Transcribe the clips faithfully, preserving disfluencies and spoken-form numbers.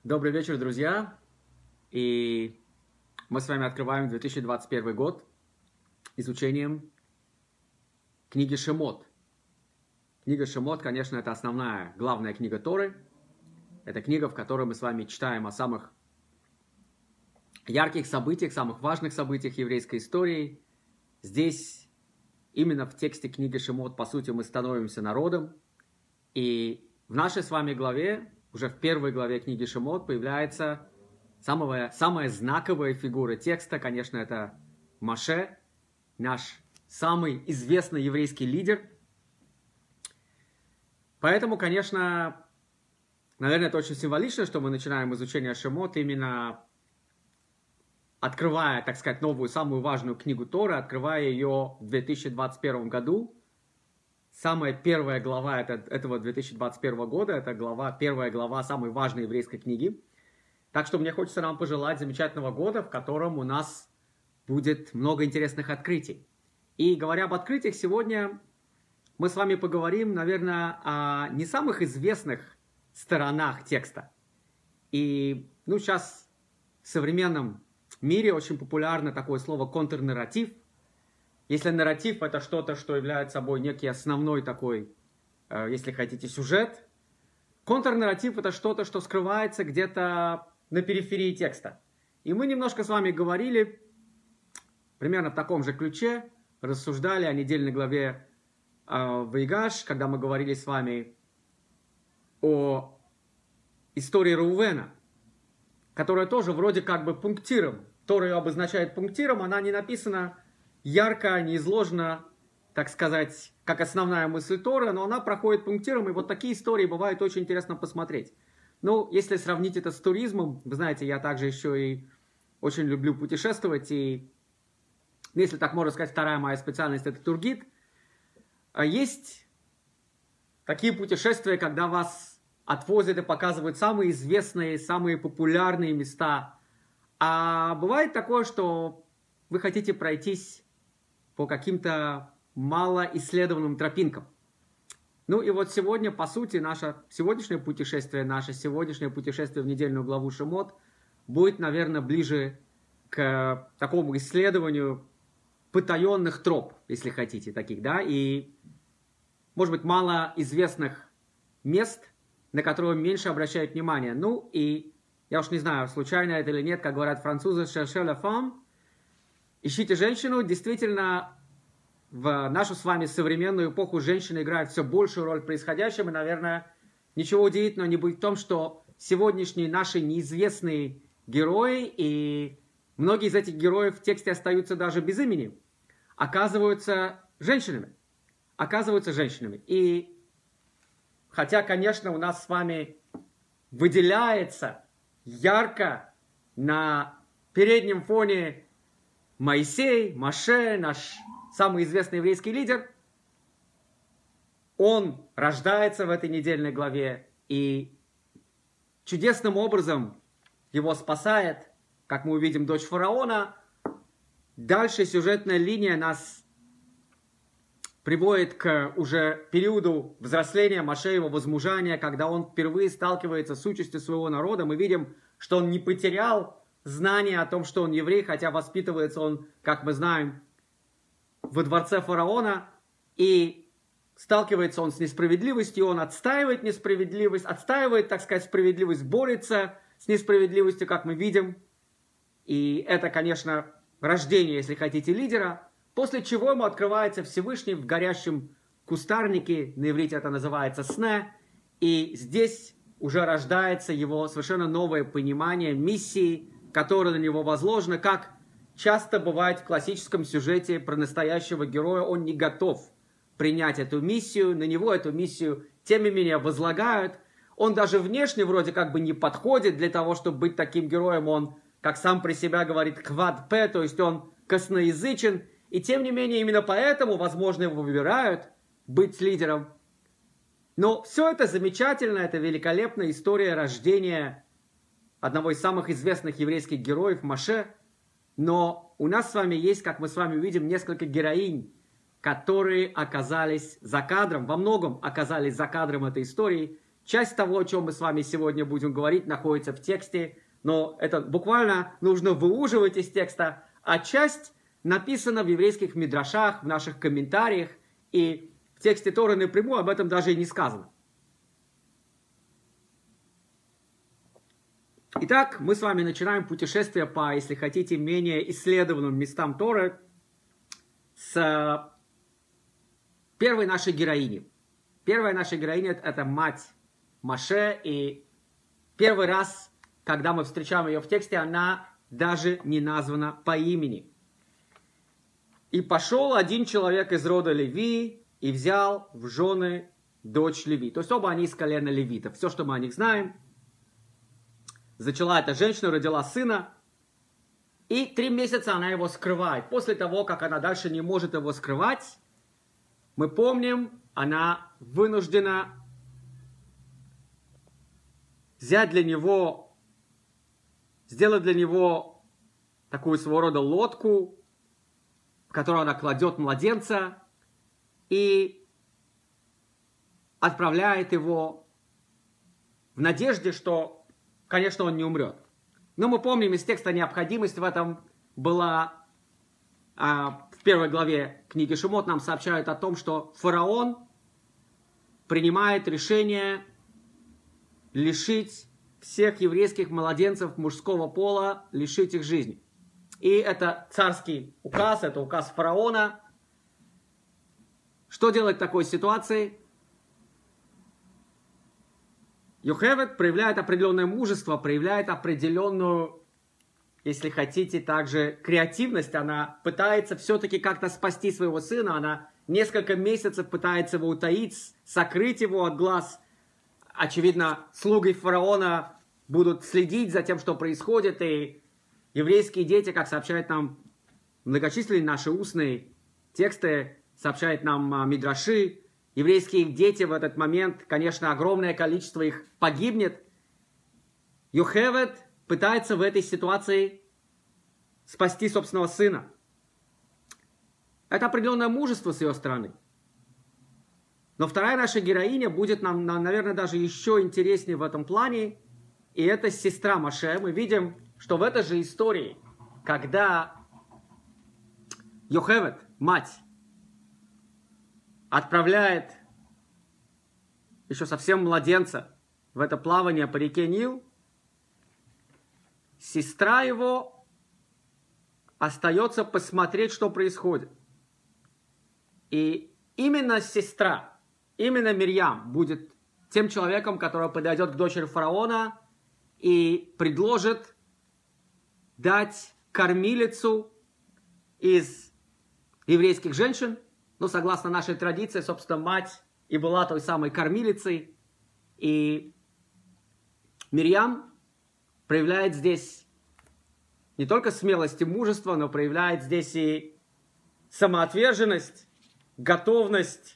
Добрый вечер, друзья! И мы с вами открываем две тысячи двадцать первый год изучением книги Шемот. Книга Шемот, конечно, это основная, главная книга Торы. Это книга, в которой мы с вами читаем о самых ярких событиях, самых важных событиях еврейской истории. Здесь, именно в тексте книги Шемот, по сути, мы становимся народом. И в нашей с вами главе, уже в первой главе книги Шемот, появляется самая, самая знаковая фигура текста. Конечно, это Моше, наш самый известный еврейский лидер. Поэтому, конечно, наверное, это очень символично, что мы начинаем изучение Шемот именно открывая, так сказать, новую, самую важную книгу Торы, открывая ее в две тысячи двадцать первом году. Самая первая глава этого две тысячи двадцать первого года, это глава, первая глава самой важной еврейской книги. Так что мне хочется нам пожелать замечательного года, в котором у нас будет много интересных открытий. И говоря об открытиях, сегодня мы с вами поговорим, наверное, о не самых известных сторонах текста. И, ну, сейчас в современном мире очень популярно такое слово контрнарратив. Если нарратив — это что-то, что является собой некий основной такой, э, если хотите, сюжет, контрнарратив — это что-то, что скрывается где-то на периферии текста. И мы немножко с вами говорили, примерно в таком же ключе, рассуждали о недельной главе э, Ваигаш, когда мы говорили с вами о истории Реувена, которая тоже вроде как бы пунктиром, Тора ее обозначает пунктиром, она не написана ярко, не изложена, так сказать, как основная мысль Торы, но она проходит пунктиром, и вот такие истории бывает очень интересно посмотреть. Ну, если сравнить это с туризмом, вы знаете, я также еще и очень люблю путешествовать, и, если так можно сказать, вторая моя специальность — это тургид. Есть такие путешествия, когда вас отвозят и показывают самые известные, самые популярные места. А бывает такое, что вы хотите пройтись по каким-то малоисследованным тропинкам. Ну и вот сегодня, по сути, наше сегодняшнее путешествие, наше сегодняшнее путешествие в недельную главу Шемот будет, наверное, ближе к такому исследованию потаенных троп, если хотите, таких, да, и, может быть, малоизвестных мест, на которые меньше обращают внимание. Ну и, я уж не знаю, случайно это или нет, как говорят французы, «cherchez la femme», ищите женщину. Действительно, в нашу с вами современную эпоху женщины играют все большую роль в происходящем. И, наверное, ничего удивительного не будет в том, что сегодняшние наши неизвестные герои, и многие из этих героев в тексте остаются даже без имени, оказываются женщинами. Оказываются женщинами. И хотя, конечно, у нас с вами выделяется ярко на переднем фоне Моисей, Моше, наш самый известный еврейский лидер, он рождается в этой недельной главе, и чудесным образом его спасает, как мы увидим, дочь фараона. Дальше сюжетная линия нас приводит к уже периоду взросления Моше, его возмужания, когда он впервые сталкивается с участью своего народа. Мы видим, что он не потерял знание о том, что он еврей, хотя воспитывается он, как мы знаем, во дворце фараона, и сталкивается он с несправедливостью, он отстаивает несправедливость, отстаивает, так сказать, справедливость, борется с несправедливостью, как мы видим. И это, конечно, рождение, если хотите, лидера, после чего ему открывается Всевышний в горящем кустарнике, на иврите это называется сне, и здесь уже рождается его совершенно новое понимание миссии, которая на него возложена. Как часто бывает в классическом сюжете про настоящего героя, он не готов принять эту миссию, на него эту миссию тем не менее возлагают. Он даже внешне вроде как бы не подходит для того, чтобы быть таким героем. Он, как сам при себя говорит, квад пэ, то есть он косноязычен. И тем не менее именно поэтому, возможно, его выбирают быть лидером. Но все это замечательно, это великолепная история рождения одного из самых известных еврейских героев, Моше. Но у нас с вами есть, как мы с вами увидим, несколько героинь, которые оказались за кадром, во многом оказались за кадром этой истории, часть того, о чем мы с вами сегодня будем говорить, находится в тексте, но это буквально нужно выуживать из текста, а часть написана в еврейских мидрашах, в наших комментариях, и в тексте Торы напрямую об этом даже и не сказано. Итак, мы с вами начинаем путешествие по, если хотите, менее исследованным местам Торы с первой нашей героини. Первая наша героиня – это мать Моше, и первый раз, когда мы встречаем ее в тексте, она даже не названа по имени. «И пошел один человек из рода Леви и взял в жены дочь Леви». То есть оба они из колена левитов. Все, что мы о них знаем. Зачала эта женщина, родила сына, и три месяца она его скрывает. После того, как она дальше не может его скрывать, мы помним, она вынуждена взять для него, сделать для него такую своего рода лодку, в которую она кладет младенца и отправляет его в надежде, что, конечно, он не умрет. Но мы помним из текста, необходимость в этом была а, в первой главе книги Шемот. Нам сообщают о том, что фараон принимает решение лишить всех еврейских младенцев мужского пола, лишить их жизни. И это царский указ, это указ фараона. Что делать в такой ситуации? Йохевед проявляет определенное мужество, проявляет определенную, если хотите, также креативность. Она пытается все-таки как-то спасти своего сына. Она несколько месяцев пытается его утаить, сокрыть его от глаз. Очевидно, слуги фараона будут следить за тем, что происходит. И еврейские дети, как сообщают нам многочисленные наши устные тексты, сообщают нам мидраши, еврейские дети в этот момент, конечно, огромное количество их погибнет. Йохевед пытается в этой ситуации спасти собственного сына. Это определенное мужество с ее стороны. Но вторая наша героиня будет нам, наверное, даже еще интереснее в этом плане. И это сестра Моше. Мы видим, что в этой же истории, когда Йохевед, мать, отправляет еще совсем младенца в это плавание по реке Нил, сестра его остается посмотреть, что происходит. И именно сестра, именно Мирьям будет тем человеком, который подойдет к дочери фараона и предложит дать кормилицу из еврейских женщин. Ну, согласно нашей традиции, собственно, мать и была той самой кормилицей. И Мирьям проявляет здесь не только смелость и мужество, но проявляет здесь и самоотверженность, готовность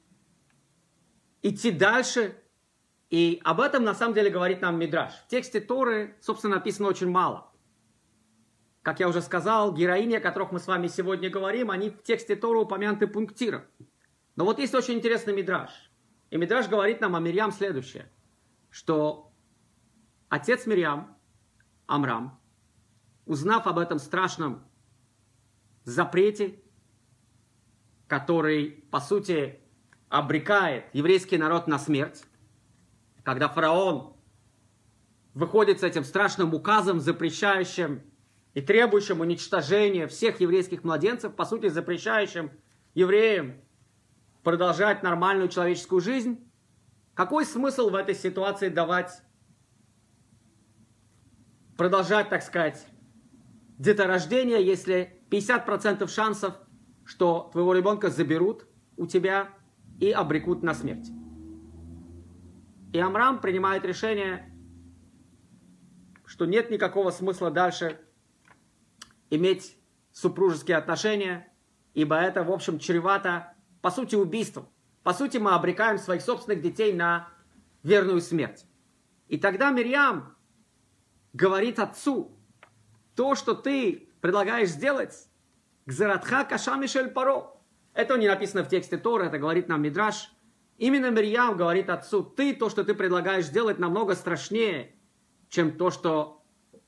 идти дальше. И об этом, на самом деле, говорит нам Мидраш. В тексте Торы, собственно, написано очень мало. Как я уже сказал, героини, о которых мы с вами сегодня говорим, они в тексте Торы упомянуты пунктиром. Но вот есть очень интересный мидраш. И мидраш говорит нам о Мирьям следующее. Что отец Мирьям, Амрам, узнав об этом страшном запрете, который, по сути, обрекает еврейский народ на смерть, когда фараон выходит с этим страшным указом, запрещающим и требующим уничтожения всех еврейских младенцев, по сути, запрещающим евреям продолжать нормальную человеческую жизнь, какой смысл в этой ситуации давать, продолжать, так сказать, деторождение, если пятьдесят процентов шансов, что твоего ребенка заберут у тебя и обрекут на смерть? И Амрам принимает решение, что нет никакого смысла дальше иметь супружеские отношения, ибо это, в общем, чревато, по сути, убийством. По сути, мы обрекаем своих собственных детей на верную смерть. И тогда Мирьям говорит отцу: то, что ты предлагаешь сделать, гзератха каша мишель паро. Это не написано в тексте Торы, это говорит нам Мидраш. Именно Мирьям говорит отцу: ты, то, что ты предлагаешь сделать, намного страшнее, чем то, что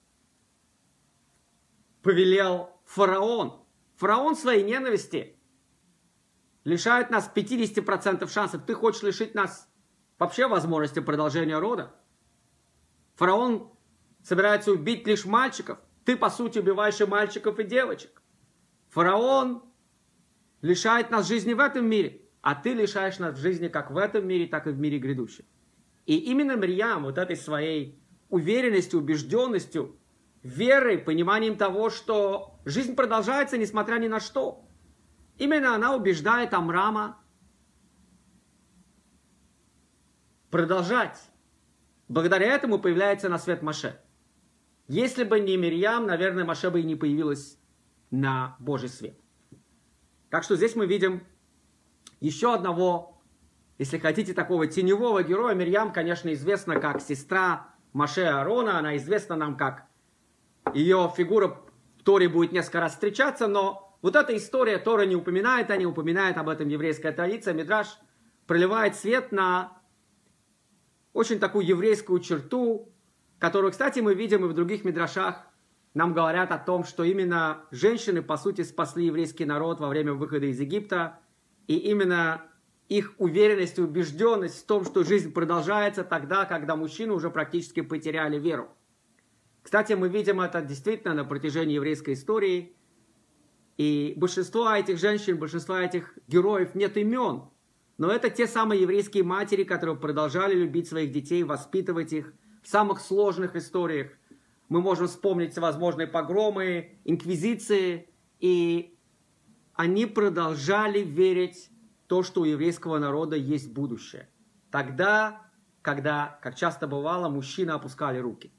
повелел фараон. Фараон своей ненависти лишает нас пятьдесят процентов шансов. Ты хочешь лишить нас вообще возможности продолжения рода? Фараон собирается убить лишь мальчиков. Ты, по сути, убиваешь и мальчиков, и девочек. Фараон лишает нас жизни в этом мире, а ты лишаешь нас жизни как в этом мире, так и в мире грядущем. И именно Мирьям вот этой своей уверенностью, убежденностью, верой, пониманием того, что жизнь продолжается, несмотря ни на что. Именно она убеждает Амрама продолжать. Благодаря этому появляется на свет Моше. Если бы не Мирьям, наверное, Моше бы и не появилась на Божий свет. Так что здесь мы видим еще одного, если хотите, такого теневого героя. Мирьям, конечно, известна как сестра Моше и Аарона. Она известна нам как ее фигура в Торе будет несколько раз встречаться, но вот эта история Тора не упоминает, а не упоминает об этом еврейская традиция. Мидраш проливает свет на очень такую еврейскую черту, которую, кстати, мы видим и в других мидрашах. Нам говорят о том, что именно женщины, по сути, спасли еврейский народ во время выхода из Египта, и именно их уверенность и убежденность в том, что жизнь продолжается тогда, когда мужчины уже практически потеряли веру. Кстати, мы видим это действительно на протяжении еврейской истории. И большинство этих женщин, большинство этих героев нет имен. Но это те самые еврейские матери, которые продолжали любить своих детей, воспитывать их в самых сложных историях. Мы можем вспомнить всевозможные погромы, инквизиции. И они продолжали верить в то, что у еврейского народа есть будущее. Тогда, когда, как часто бывало, мужчины опускали руки.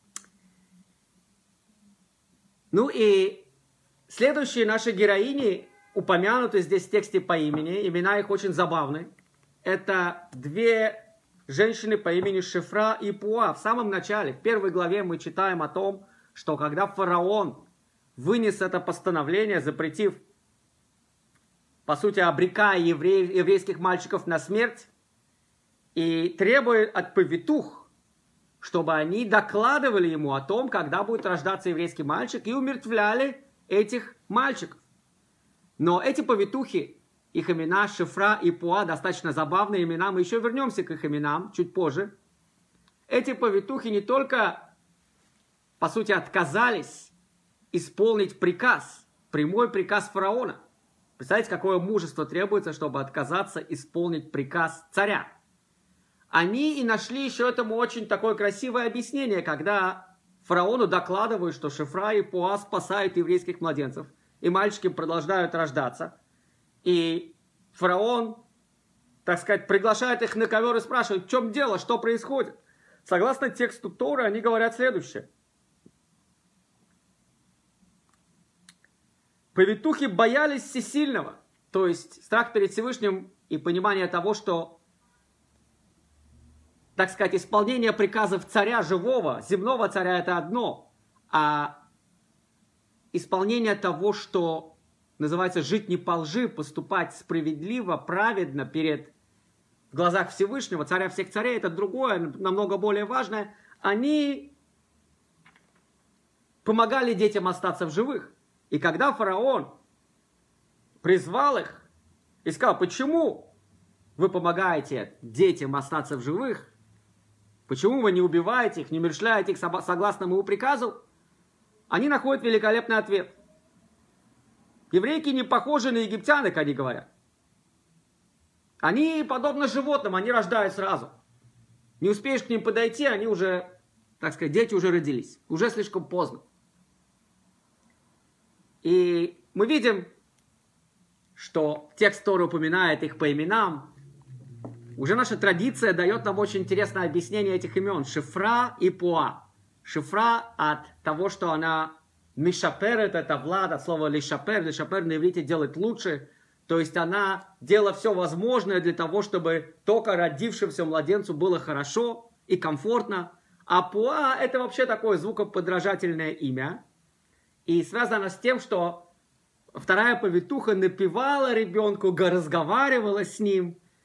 Ну и следующие наши героини упомянуты здесь в тексте по имени. Имена их очень забавны. Это две женщины по имени Шифра и Пуа. В самом начале, в первой главе мы читаем о том, что когда фараон вынес это постановление, запретив, по сути, обрекая евре... еврейских мальчиков на смерть, и требуя от повитух, чтобы они докладывали ему о том, когда будет рождаться еврейский мальчик, и умертвляли этих мальчиков. Но эти повитухи, их имена Шифра и Пуа, достаточно забавные имена, мы еще вернемся к их именам чуть позже. Эти повитухи не только, по сути, отказались исполнить приказ, прямой приказ фараона. Представляете, какое мужество требуется, чтобы отказаться исполнить приказ царя. Они и нашли еще этому очень такое красивое объяснение, когда фараону докладывают, что Шифра и Пуа спасают еврейских младенцев, и мальчики продолжают рождаться. И фараон, так сказать, приглашает их на ковер и спрашивает: в чем дело, что происходит? Согласно тексту Торы, они говорят следующее. Повитухи боялись всесильного, то есть страх перед Всевышним и понимание того, что, так сказать, исполнение приказов царя живого, земного царя — это одно, а исполнение того, что называется жить не по лжи, поступать справедливо, праведно перед в глазах Всевышнего, царя всех царей, это другое, намного более важное. Они помогали детям остаться в живых. И когда фараон призвал их и сказал: почему вы помогаете детям остаться в живых, почему вы не убиваете их, не умерщвляете их согласно моему приказу, они находят великолепный ответ. Еврейки не похожи на египтянок, они говорят. Они подобны животным, они рождают сразу. Не успеешь к ним подойти, они уже, так сказать, дети уже родились. Уже слишком поздно. И мы видим, что текст Торы упоминает их по именам. Уже наша традиция дает нам очень интересное объяснение этих имен. Шифра и Пуа. Шифра от того, что она мишаперет, это влад, от слова лишапер. Лишапер на иврите делать лучше. То есть она делала все возможное для того, чтобы только родившемуся младенцу было хорошо и комфортно. А Пуа — это вообще такое звукоподражательное имя. И связано с тем, что вторая повитуха напевала ребенку, разговаривала с ним.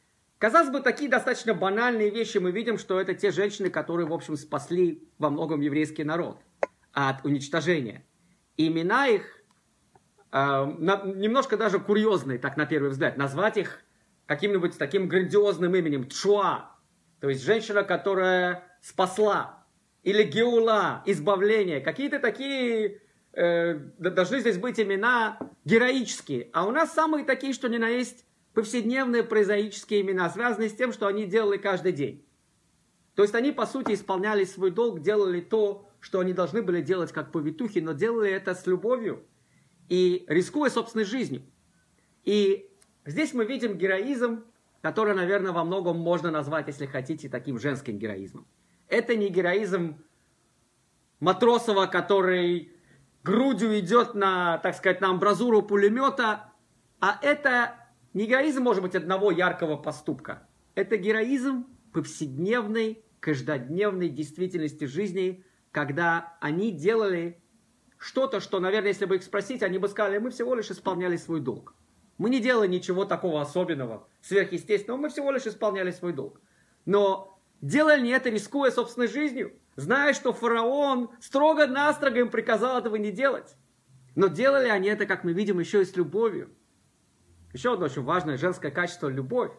Казалось бы, такие достаточно банальные вещи мы видим, что это те женщины, которые, в общем, спасли во многом еврейский народ от уничтожения. И имена их э, на, немножко даже курьезные, так на первый взгляд. Назвать их каким-нибудь таким грандиозным именем Тшуа, то есть женщина, которая спасла, или Геула, избавление. Какие-то такие э, должны здесь быть имена героические. А у нас самые такие, что ни на есть, повседневные прозаические имена, связанные с тем, что они делали каждый день. То есть они, по сути, исполняли свой долг, делали то, что они должны были делать как повитухи, но делали это с любовью и рискуя собственной жизнью. И здесь мы видим героизм, который, наверное, во многом можно назвать, если хотите, таким женским героизмом. Это не героизм Матросова, который грудью идет на, так сказать, на амбразуру пулемета, а это не героизм, может быть, одного яркого поступка. Это героизм повседневной, каждодневной действительности жизни, когда они делали что-то, что, наверное, если бы их спросить, они бы сказали, мы всего лишь исполняли свой долг. Мы не делали ничего такого особенного, сверхъестественного, мы всего лишь исполняли свой долг. Но делали они это, рискуя собственной жизнью, зная, что фараон строго-настрого им приказал этого не делать. Но делали они это, как мы видим, еще и с любовью. Еще одно очень важное женское качество – любовь.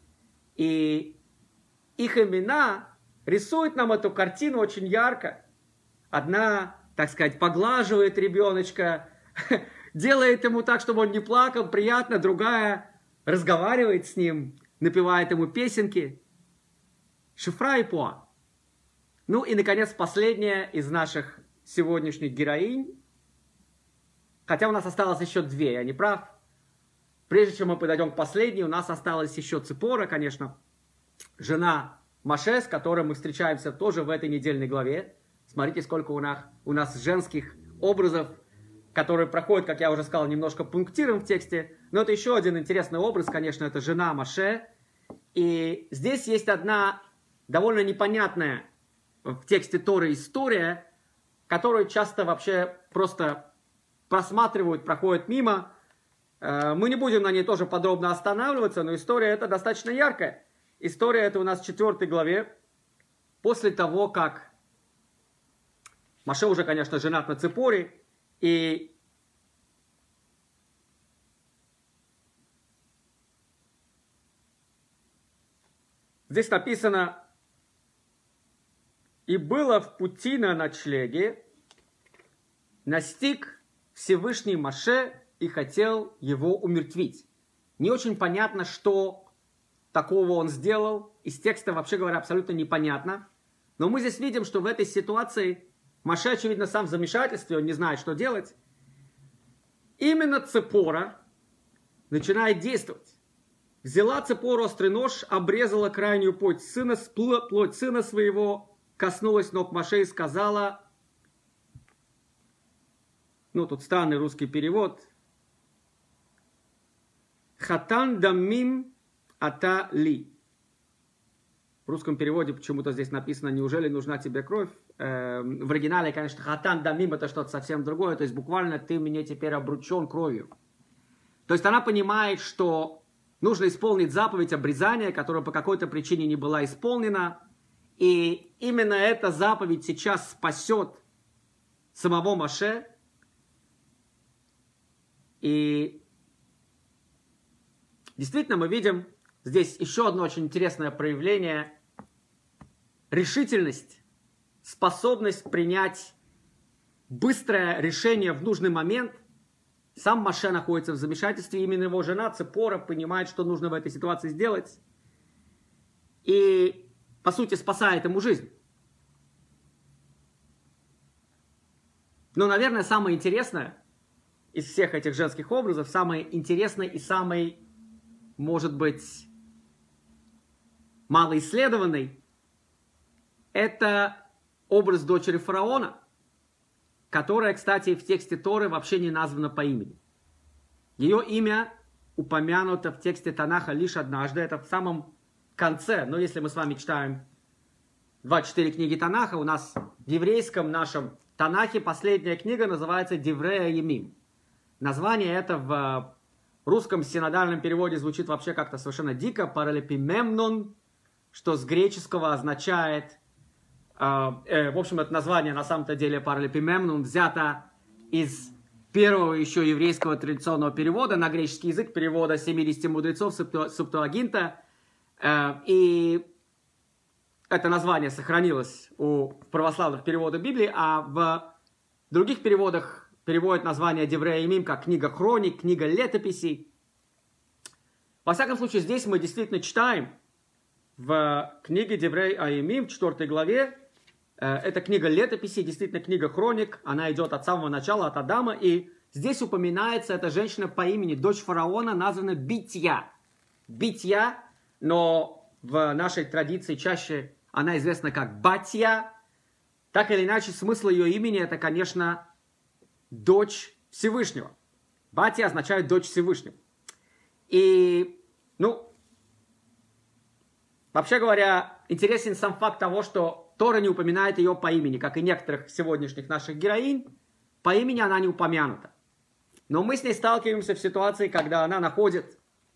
И их имена рисуют нам эту картину очень ярко. Одна, так сказать, поглаживает ребеночка, делает ему так, чтобы он не плакал, приятно. Другая разговаривает с ним, напевает ему песенки. Шифра и Пуа. Ну и, наконец, последняя из наших сегодняшних героинь. Хотя у нас осталось еще две, я не прав. Прежде чем мы подойдем к последней, у нас осталась еще Ципора, конечно, жена Моше, с которой мы встречаемся тоже в этой недельной главе. Смотрите, сколько у нас, у нас женских образов, которые проходят, как я уже сказал, немножко пунктиром в тексте. Но это еще один интересный образ, конечно, это жена Моше. И здесь есть одна довольно непонятная в тексте Торы история, которую часто вообще просто просматривают, проходят мимо. Мы не будем на ней тоже подробно останавливаться, но история эта достаточно яркая. История эта у нас в четвёртой главе. После того, как Моше уже, конечно, женат на Ципоре, и здесь написано: «И было в пути на ночлеге, настиг Всевышний Моше и хотел его умертвить». Не очень понятно, что такого он сделал. Из текста, вообще говоря, абсолютно непонятно. Но мы здесь видим, что в этой ситуации Моше, очевидно, сам в замешательстве, он не знает, что делать. Именно Ципора начинает действовать. Взяла Ципора острый нож, обрезала крайнюю плоть сына, плоть сына своего, коснулась ног Моше и сказала, ну тут странный русский перевод, «Хатан дамим ата ли». В русском переводе почему-то здесь написано «Неужели нужна тебе кровь?». Э, в оригинале, конечно, «Хатан дамим» это что-то совсем другое, то есть буквально «ты мне теперь обручен кровью». То есть она понимает, что нужно исполнить заповедь обрезания, которая по какой-то причине не была исполнена, и именно эта заповедь сейчас спасет самого Моше. И действительно мы видим здесь еще одно очень интересное проявление: решительность, способность принять быстрое решение в нужный момент. Сам Моше находится в замешательстве, именно его жена Ципора понимает, что нужно в этой ситуации сделать, и, по сути, спасает ему жизнь. Но, наверное, самое интересное из всех этих женских образов, самое интересное и самый, может быть, малоисследованный, это образ дочери фараона, которая, кстати, в тексте Торы вообще не названа по имени. Ее имя упомянуто в тексте Танаха лишь однажды, это в самом конце. Но если мы с вами читаем двадцать четыре книги Танаха, у нас в еврейском нашем Танахе последняя книга называется Деврея Емим. Название это в русском синодальном переводе звучит вообще как-то совершенно дико. Паралипимемнон, что с греческого означает... Э, э, в общем, это название на самом-то деле паралипимемнон взято из первого еще еврейского традиционного перевода на греческий язык, перевода семидесяти мудрецов Септуагинта. Э, и это название сохранилось у православных переводов Библии, а в других переводах переводят название Деврей Ямим как книга хроник, книга летописей. Во всяком случае, здесь мы действительно читаем в книге Деврей Ямим, в четвёртой главе, это книга летописей, действительно книга хроник, она идет от самого начала, от Адама, и здесь упоминается эта женщина по имени, дочь фараона, названа Битья. Битья, но в нашей традиции чаще она известна как Батья. Так или иначе, смысл ее имени это, конечно, дочь Всевышнего. Батья означает дочь Всевышнего. И, ну, вообще говоря, интересен сам факт того, что Тора не упоминает ее по имени, как и некоторых сегодняшних наших героинь. По имени она не упомянута. Но мы с ней сталкиваемся в ситуации, когда она находит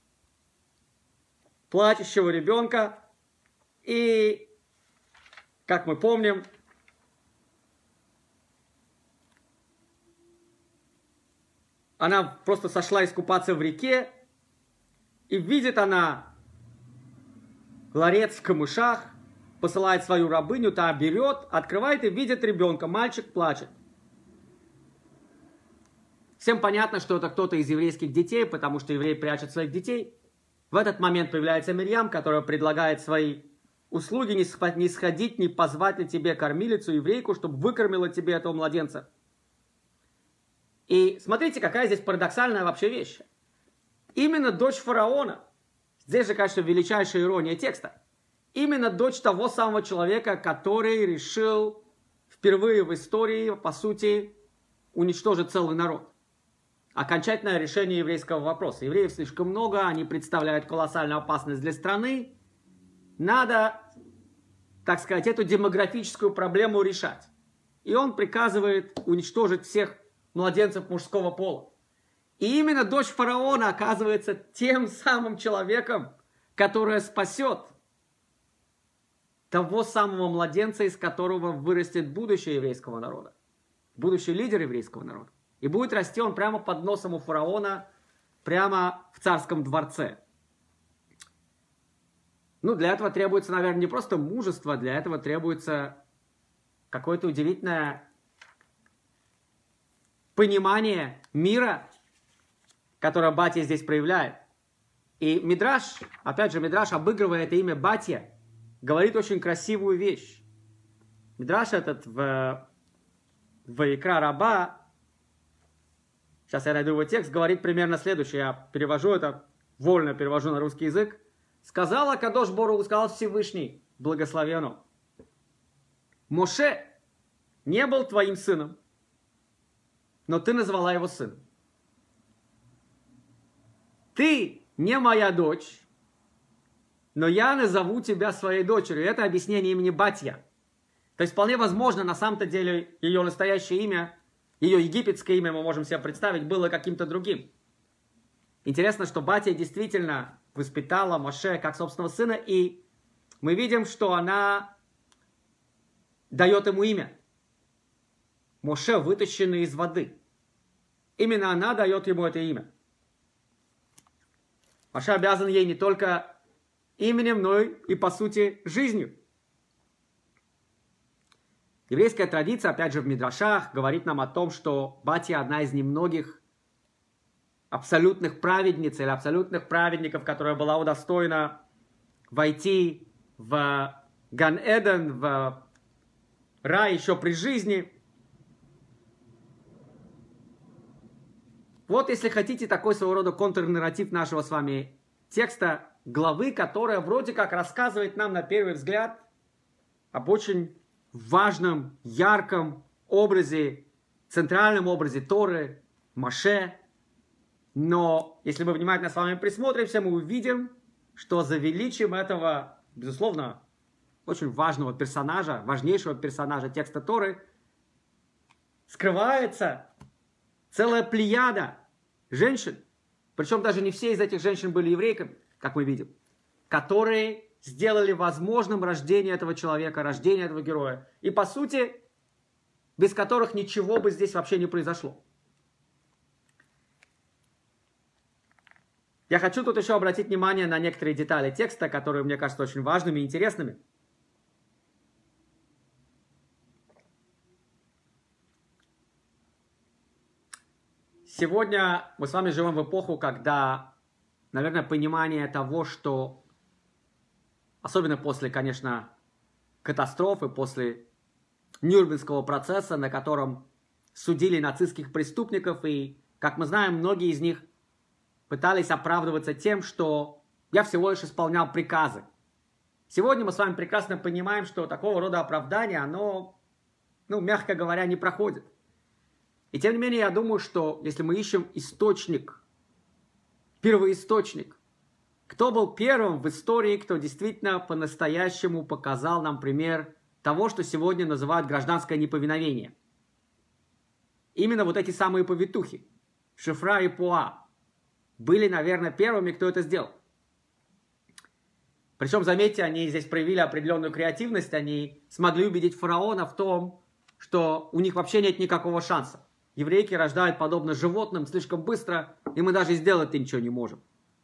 плачущего ребенка. И, как мы помним, она просто сошла искупаться в реке, и видит она ларец в камышах, посылает свою рабыню, та берет, открывает и видит ребенка, мальчик плачет. Всем понятно, что это кто-то из еврейских детей, потому что евреи прячут своих детей. В этот момент появляется Мирьям, которая предлагает свои услуги не сходить, не позвать ли тебе кормилицу, еврейку, чтобы выкормила тебе этого младенца. И смотрите, какая здесь парадоксальная вообще вещь. Именно дочь фараона, здесь же, конечно, величайшая ирония текста, именно дочь того самого человека, который решил впервые в истории, по сути, уничтожить целый народ. Окончательное решение еврейского вопроса. Евреев слишком много, они представляют колоссальную опасность для страны. Надо, так сказать, эту демографическую проблему решать. И он приказывает уничтожить всех младенцев мужского пола. И именно дочь фараона оказывается тем самым человеком, который спасет того самого младенца, из которого вырастет будущее еврейского народа. Будущий лидер еврейского народа. И будет расти он прямо под носом у фараона, прямо в царском дворце. Ну, для этого требуется, наверное, не просто мужество, для этого требуется какое-то удивительное понимание мира, которое Батья здесь проявляет. И Мидраш, опять же, Мидраш, обыгрывая это имя Батья, говорит очень красивую вещь. Мидраш этот в Ваикра Раба, сейчас я найду его текст, говорит примерно следующее. Я перевожу это, вольно перевожу на русский язык. Сказала Кадош Борух, сказал Всевышний, благословен он: Моше не был твоим сыном, но ты назвала его сыном. Ты не моя дочь, но я назову тебя своей дочерью. Это объяснение имени Батья. То есть вполне возможно, на самом-то деле, ее настоящее имя, ее египетское имя, мы можем себе представить, было каким-то другим. Интересно, что Батья действительно воспитала Моше как собственного сына, и мы видим, что она дает ему имя. Моше, вытащенный из воды. Именно она дает ему это имя. Моше обязан ей не только именем, но и, по сути, жизнью. Еврейская традиция, опять же, в Мидрашах, говорит нам о том, что Батья одна из немногих абсолютных праведниц или абсолютных праведников, которая была удостоена войти в Ган-Эден, в рай еще при жизни. Вот, если хотите, такой своего рода контрнарратив нашего с вами текста, главы, которая вроде как рассказывает нам на первый взгляд об очень важном, ярком образе, центральном образе Торы, Моше. Но если мы внимательно с вами присмотримся, мы увидим, что за величием этого, безусловно, очень важного персонажа, важнейшего персонажа текста Торы, скрывается целая плеяда женщин, причем даже не все из этих женщин были еврейками, как мы видим, которые сделали возможным рождение этого человека, рождение этого героя. И по сути, без которых ничего бы здесь вообще не произошло. Я хочу тут еще обратить внимание на некоторые детали текста, которые мне кажутся очень важными и интересными. Сегодня мы с вами живем в эпоху, когда, наверное, понимание того, что, особенно после, конечно, катастрофы, после Нюрнбергского процесса, на котором судили нацистских преступников, и, как мы знаем, многие из них пытались оправдываться тем, что я всего лишь исполнял приказы. Сегодня мы с вами прекрасно понимаем, что такого рода оправдание, оно, ну, мягко говоря, не проходит. И тем не менее, я думаю, что если мы ищем источник, первоисточник, кто был первым в истории, кто действительно по-настоящему показал нам пример того, что сегодня называют гражданское неповиновение. Именно вот эти самые повитухи, Шифра и Пуа, были, наверное, первыми, кто это сделал. Причем, заметьте, они здесь проявили определенную креативность, они смогли убедить фараона в том, что у них вообще нет никакого шанса. Еврейки рождают подобно животным слишком быстро, и мы даже сделать ничего не можем.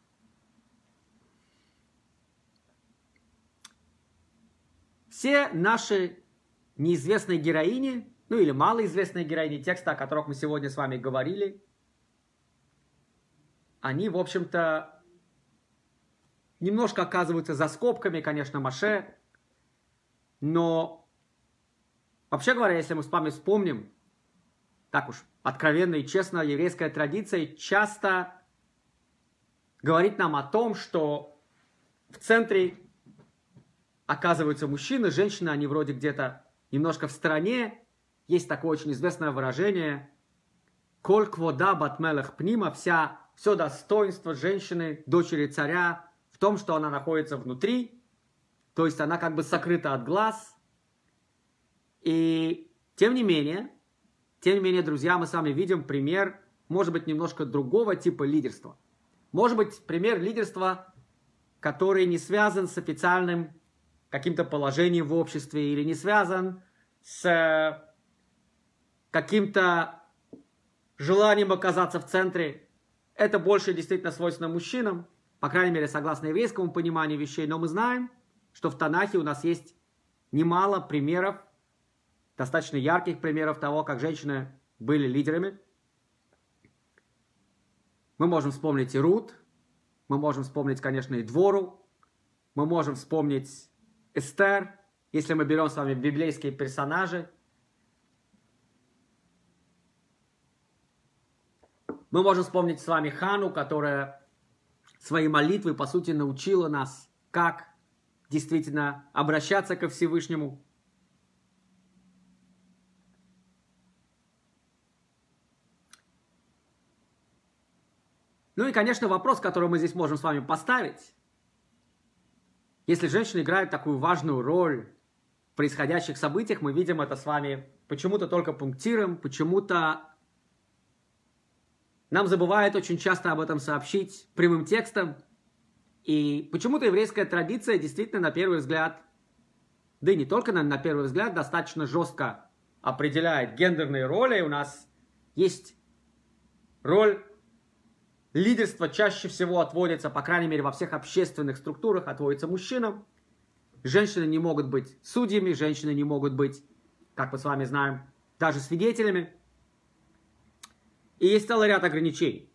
Все наши неизвестные героини, ну или малоизвестные героини текста, о которых мы сегодня с вами говорили, они, в общем-то, немножко оказываются за скобками, конечно, Моше, но, вообще говоря, если мы с вами вспомним, так уж, откровенно и честно, еврейская традиция часто говорит нам о том, что в центре оказываются мужчины, женщины, они вроде где-то немножко в стороне. Есть такое очень известное выражение «Коль квода бат мелех пнима», вся, все достоинство женщины, дочери царя, в том, что она находится внутри, то есть она как бы сокрыта от глаз. И тем не менее, Тем не менее, друзья, мы с вами видим пример, может быть, немножко другого типа лидерства. Может быть, пример лидерства, который не связан с официальным каким-то положением в обществе или не связан с каким-то желанием оказаться в центре. Это больше действительно свойственно мужчинам, по крайней мере, согласно еврейскому пониманию вещей. Но мы знаем, что в Танахе у нас есть немало примеров, достаточно ярких примеров того, как женщины были лидерами. Мы можем вспомнить и Рут, мы можем вспомнить, конечно, и Двору, мы можем вспомнить Эстер, если мы берем с вами библейские персонажи. Мы можем вспомнить с вами Хану, которая своей молитвой, по сути, научила нас, как действительно обращаться ко Всевышнему. Ну и, конечно, вопрос, который мы здесь можем с вами поставить. Если женщина играет такую важную роль в происходящих событиях, мы видим это с вами почему-то только пунктиром, почему-то нам забывают очень часто об этом сообщить прямым текстом. И почему-то еврейская традиция действительно, на первый взгляд, да и не только на, на первый взгляд, достаточно жестко определяет гендерные роли. У нас есть роль лидерство чаще всего отводится, по крайней мере, во всех общественных структурах, отводится мужчинам. Женщины не могут быть судьями, женщины не могут быть, как мы с вами знаем, даже свидетелями. И есть целый ряд ограничений.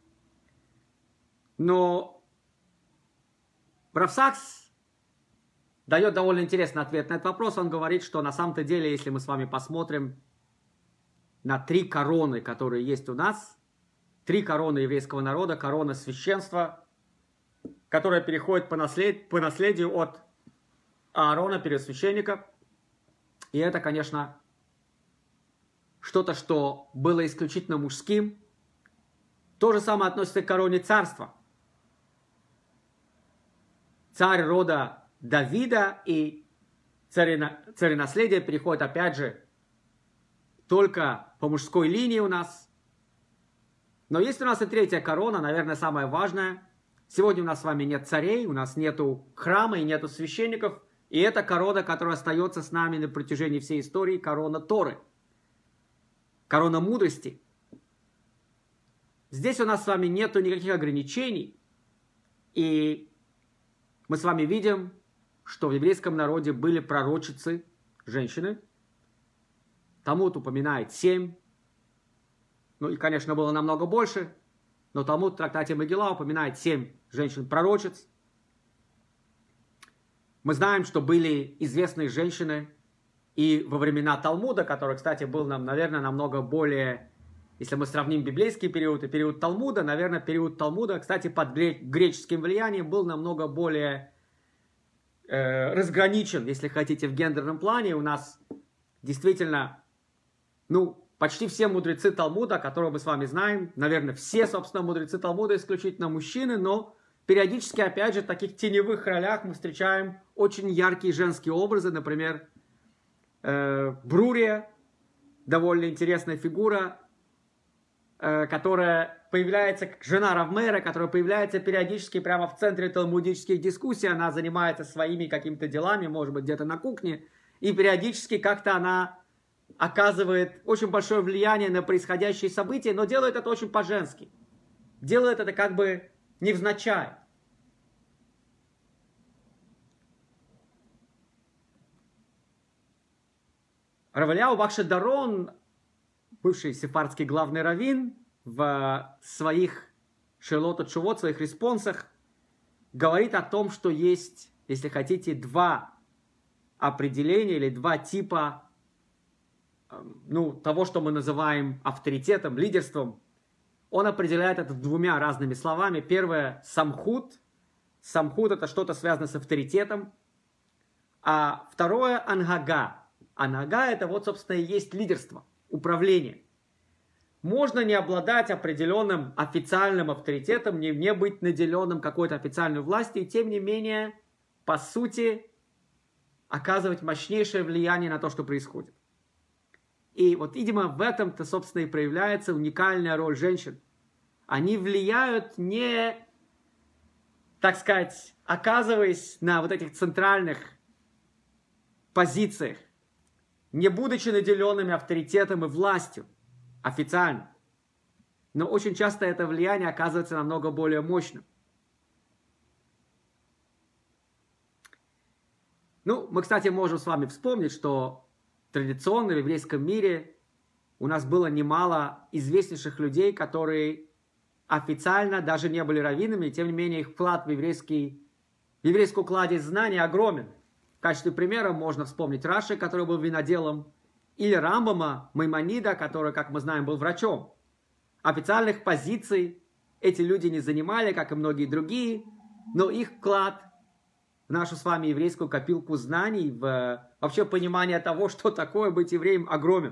Но Рав Сакс дает довольно интересный ответ на этот вопрос. Он говорит, что на самом-то деле, если мы с вами посмотрим на три короны, которые есть у нас, три короны еврейского народа, корона священства, которая переходит по, наслед... по наследию от Аарона, первосвященника. И это, конечно, что-то, что было исключительно мужским. То же самое относится к короне царства. Царь рода Давида и царенаследие переходит, опять же, только по мужской линии у нас. Но есть у нас и третья корона, наверное, самая важная. Сегодня у нас с вами нет царей, у нас нету храма и нету священников. И это корона, которая остается с нами на протяжении всей истории, корона Торы. Корона мудрости. Здесь у нас с вами нету никаких ограничений. И мы с вами видим, что в еврейском народе были пророчицы, женщины. Талмуд упоминает семь. Ну и, конечно, было намного больше. Но Талмуд в трактате Мегилла упоминает семь женщин-пророчиц. Мы знаем, что были известные женщины и во времена Талмуда, который, кстати, был нам, наверное, намного более... Если мы сравним библейский период и период Талмуда, наверное, период Талмуда, кстати, под греческим влиянием был намного более э, разграничен, если хотите, в гендерном плане. У нас действительно, ну, почти все мудрецы Талмуда, которые мы с вами знаем, наверное, все, собственно, мудрецы Талмуда исключительно мужчины, но периодически, опять же, в таких теневых ролях мы встречаем очень яркие женские образы. Например, э, Брурия, довольно интересная фигура, которая появляется, как жена Равмера, которая появляется периодически прямо в центре талмудических дискуссий. Она занимается своими какими-то делами, может быть, где-то на кухне. И периодически как-то она оказывает очень большое влияние на происходящие события, но делает это очень по-женски. Делает это как бы невзначай. Рав Элияу Бахши-Дарон, бывший сефардский главный раввин, в своих шелот от-шувот, в своих респонсах, говорит о том, что есть, если хотите, два определения или два типа ну, того, что мы называем авторитетом, лидерством. Он определяет это двумя разными словами. Первое – самхут. Самхут – это что-то связанное с авторитетом. А второе – ангага. Ангага – это вот, собственно, и есть лидерство. Управление. Можно не обладать определенным официальным авторитетом, не, не быть наделенным какой-то официальной властью, и тем не менее, по сути, оказывать мощнейшее влияние на то, что происходит. И вот, видимо, в этом-то, собственно, и проявляется уникальная роль женщин. Они влияют не, так сказать, оказываясь на вот этих центральных позициях, не будучи наделенными авторитетом и властью официально. Но очень часто это влияние оказывается намного более мощным. Ну, мы, кстати, можем с вами вспомнить, что традиционно в еврейском мире у нас было немало известнейших людей, которые официально даже не были раввинами, и тем не менее их вклад в, еврейский, в еврейскую кладезь знаний огромен. В качестве примера можно вспомнить Раши, который был виноделом, или Рамбама, Маймонида, который, как мы знаем, был врачом. Официальных позиций эти люди не занимали, как и многие другие, но их вклад в нашу с вами еврейскую копилку знаний, в вообще понимание того, что такое быть евреем, огромен.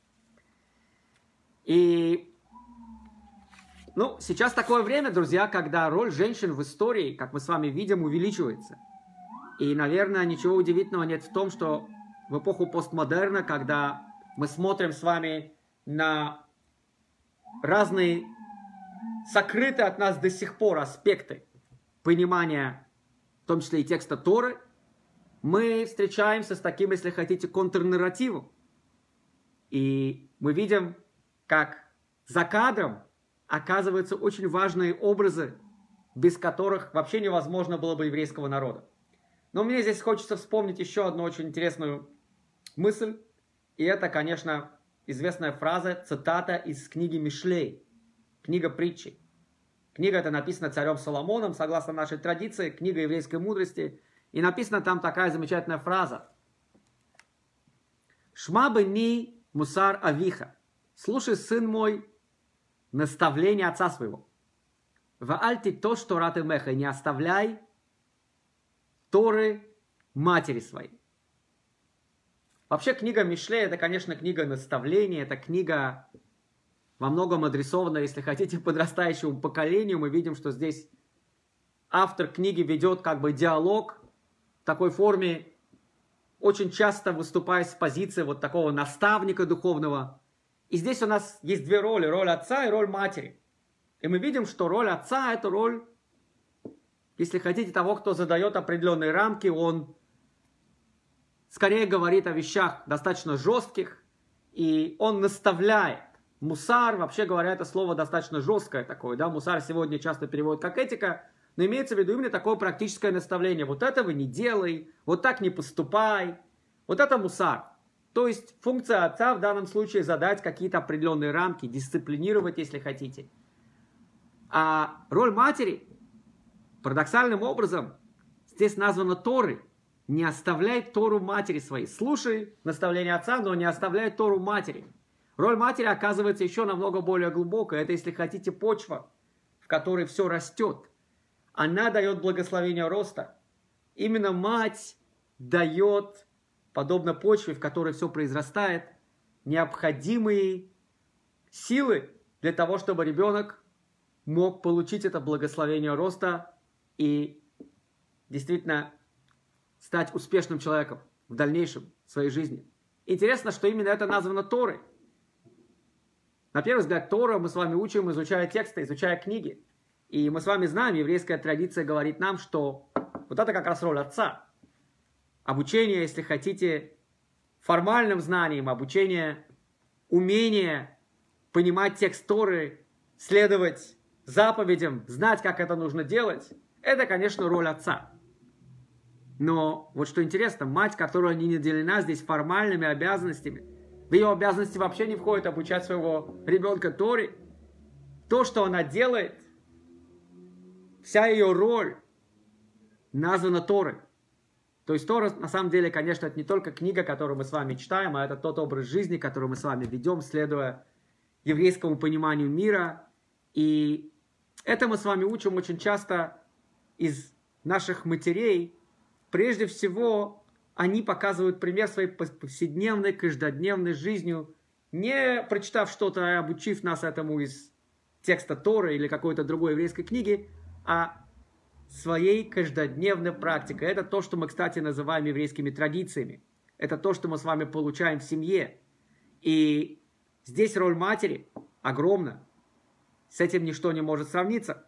И ну, сейчас такое время, друзья, когда роль женщин в истории, как мы с вами видим, увеличивается. И, наверное, ничего удивительного нет в том, что в эпоху постмодерна, когда мы смотрим с вами на разные сокрытые от нас до сих пор аспекты понимания, в том числе и текста Торы, мы встречаемся с таким, если хотите, контрнарративом. И мы видим, как за кадром оказываются очень важные образы, без которых вообще невозможно было бы еврейского народа. Но мне здесь хочется вспомнить еще одну очень интересную мысль. И это, конечно, известная фраза, цитата из книги Мишлей, книга притчи. Книга эта написана царем Соломоном, согласно нашей традиции, книга еврейской мудрости. И написана там такая замечательная фраза. «Шма бени мусар авиха». «Слушай, сын мой, наставление отца своего. Ваальти то, что раты меха, не оставляй Торы матери своей». Вообще книга Мишлей, это, конечно, книга наставления, это книга во многом адресована, если хотите, подрастающему поколению. Мы видим, что здесь автор книги ведет как бы диалог в такой форме, очень часто выступая с позиции вот такого наставника духовного. И здесь у нас есть две роли, роль отца и роль матери. И мы видим, что роль отца – это роль, если хотите, того, кто задает определенные рамки. Он скорее говорит о вещах достаточно жестких, и он наставляет. Мусар, вообще говоря, это слово достаточно жесткое такое. Да? Мусар сегодня часто переводят как этика, но имеется в виду именно такое практическое наставление. Вот этого не делай, вот так не поступай. Вот это мусар. То есть функция отца в данном случае задать какие-то определенные рамки, дисциплинировать, если хотите. А роль матери, парадоксальным образом, здесь названа Торой. Не оставляй Тору матери своей. Слушай наставление отца, но не оставляй Тору матери. Роль матери оказывается еще намного более глубокой. Это, если хотите, почва, в которой все растет. Она дает благословение роста. Именно мать дает, подобно почве, в которой все произрастает, необходимые силы для того, чтобы ребенок мог получить это благословение роста и действительно стать успешным человеком в дальнейшем в своей жизни. Интересно, что именно это названо Торой. На первый взгляд, Тора мы с вами учим, изучая тексты, изучая книги. И мы с вами знаем, еврейская традиция говорит нам, что вот это как раз роль отца. Обучение, если хотите, формальным знаниям, обучение, умение понимать текст Торы, следовать заповедям, знать, как это нужно делать, это, конечно, роль отца. Но вот что интересно, мать, которая не наделена здесь формальными обязанностями, в ее обязанности вообще не входит обучать своего ребенка Торе. То, что она делает, вся ее роль названа Торой. То есть Тора, на самом деле, конечно, это не только книга, которую мы с вами читаем, а это тот образ жизни, который мы с вами ведем, следуя еврейскому пониманию мира. И это мы с вами учим очень часто из наших матерей. Прежде всего, они показывают пример своей повседневной, каждодневной жизнью, не прочитав что-то и обучив нас этому из текста Торы или какой-то другой еврейской книги, а своей каждодневной практикой. Это то, что мы, кстати, называем еврейскими традициями. Это то, что мы с вами получаем в семье. И здесь роль матери огромна. С этим ничто не может сравниться.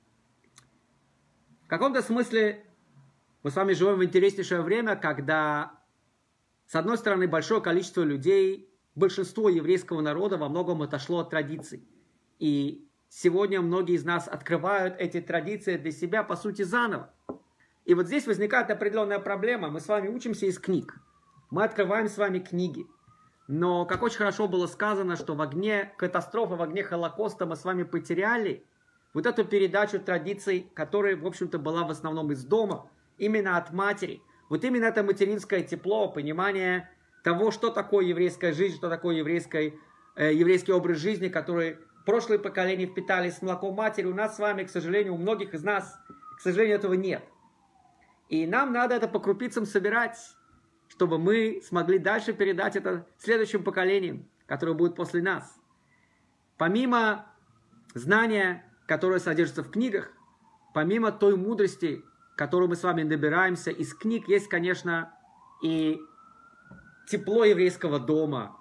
В каком-то смысле мы с вами живем в интереснейшее время, когда, с одной стороны, большое количество людей, большинство еврейского народа во многом отошло от традиций. И сегодня многие из нас открывают эти традиции для себя, по сути, заново. И вот здесь возникает определенная проблема. Мы с вами учимся из книг. Мы открываем с вами книги. Но, как очень хорошо было сказано, что в огне катастрофы, в огне Холокоста мы с вами потеряли вот эту передачу традиций, которая, в общем-то, была в основном из дома, именно от матери. Вот именно это материнское тепло, понимание того, что такое еврейская жизнь, что такое еврейский, э, еврейский образ жизни, который прошлые поколения впитались с молоком матери. У нас с вами, к сожалению, у многих из нас, к сожалению, этого нет. И нам надо это по крупицам собирать, чтобы мы смогли дальше передать это следующим поколениям, которые будут после нас. Помимо знания, которое содержится в книгах, помимо той мудрости, которую мы с вами набираемся из книг, есть, конечно, и тепло еврейского дома.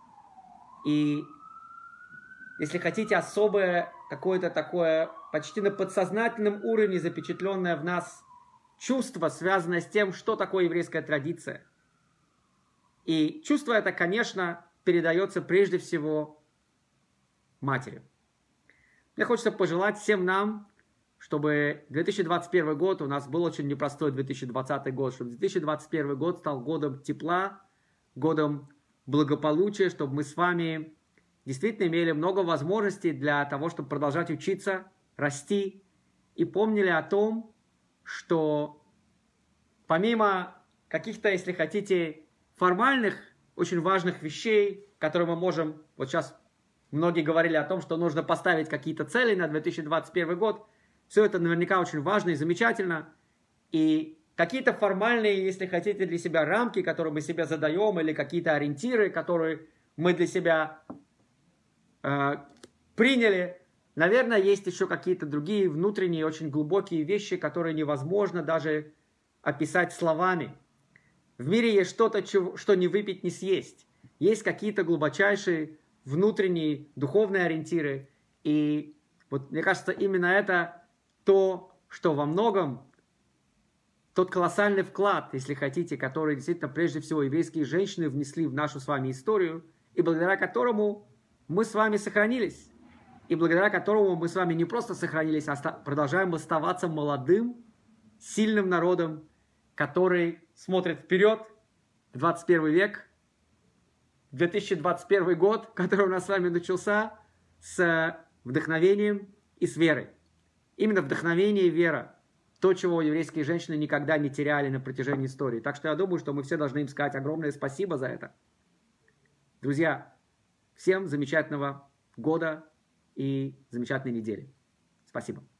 И, если хотите, особое какое-то такое, почти на подсознательном уровне запечатленное в нас чувство, связанное с тем, что такое еврейская традиция. И чувство это, конечно, передается прежде всего матери. Мне хочется пожелать всем нам, чтобы две тысячи двадцать первый год, у нас был очень непростой две тысячи двадцатый год, чтобы две тысячи двадцать первый год стал годом тепла, годом благополучия, чтобы мы с вами действительно имели много возможностей для того, чтобы продолжать учиться, расти, и помнили о том, что помимо каких-то, если хотите, формальных, очень важных вещей, которые мы можем, вот сейчас многие говорили о том, что нужно поставить какие-то цели на две тысячи двадцать первый год, все это наверняка очень важно и замечательно. И какие-то формальные, если хотите, для себя рамки, которые мы себе задаем, или какие-то ориентиры, которые мы для себя э, приняли. Наверное, есть еще какие-то другие внутренние, очень глубокие вещи, которые невозможно даже описать словами. В мире есть что-то, что не выпить, не съесть. Есть какие-то глубочайшие внутренние духовные ориентиры. И Вот мне кажется, именно это то, что во многом тот колоссальный вклад, если хотите, который действительно прежде всего еврейские женщины внесли в нашу с вами историю, и благодаря которому мы с вами сохранились, и благодаря которому мы с вами не просто сохранились, а продолжаем оставаться молодым, сильным народом, который смотрит вперед в двадцать первый век, две тысячи двадцать первый год, который у нас с вами начался, с вдохновением и с верой. Именно вдохновение и вера. То, чего еврейские женщины никогда не теряли на протяжении истории. Так что я думаю, что мы все должны им сказать огромное спасибо за это. Друзья, всем замечательного года и замечательной недели. Спасибо.